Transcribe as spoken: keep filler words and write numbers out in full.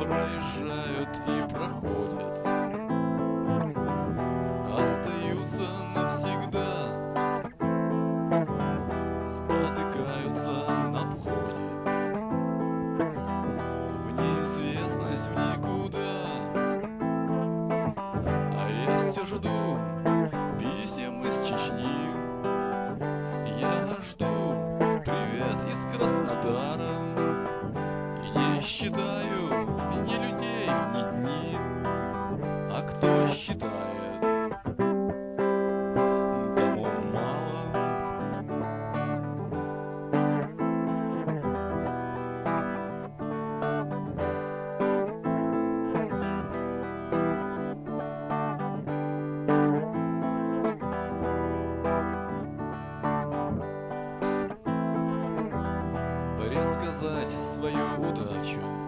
проезжают и проходят, остаются навсегда, спотыкаются на обходе, в неизвестность, в никуда. А я все жду писем из Чечни, я жду привет из Краснодара, и не считаю ни людей, ни дни. А кто считает, тому мало. Предсказать свою удачу